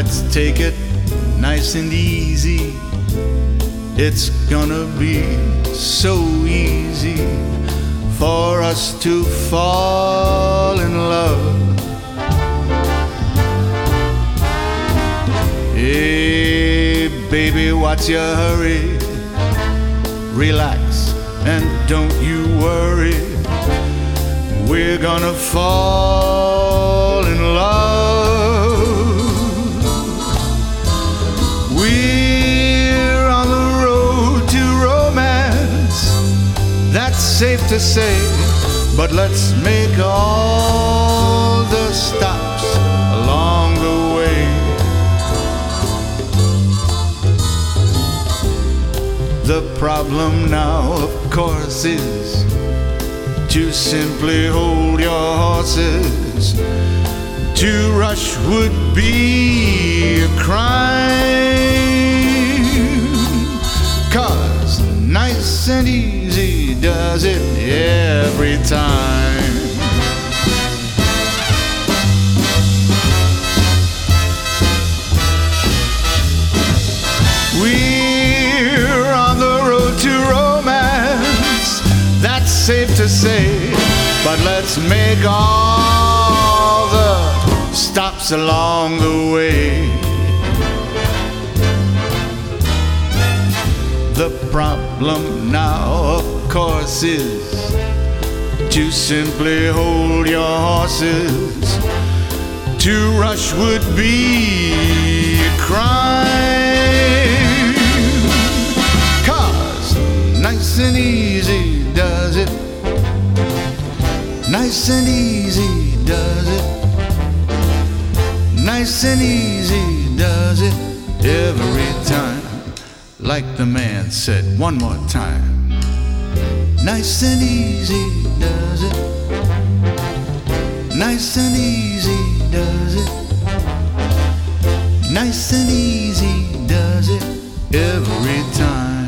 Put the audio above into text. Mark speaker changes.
Speaker 1: Let's take it nice and easy. It's gonna be so easy for us to fall in love. Hey, baby, what's your hurry? Relax and don't you worry. We're gonna fall in love. We're on the road to romance, that's safe to say, but let's make all the stops along the way. The problem now, of course, is to simply hold your horses. To rush would be a crime, 'cause nice and easy does it every time. We're on the road to romance, that's safe to say, but let's make all the stops along the way. The problem now, of course, is to simply hold your horses. To rush would be a crime, 'cause nice and easy does it. Nice and easy does it. Nice and easy does it every time. Like the man said, one more time. Nice and easy does it. Nice and easy does it. Nice and easy does it every time.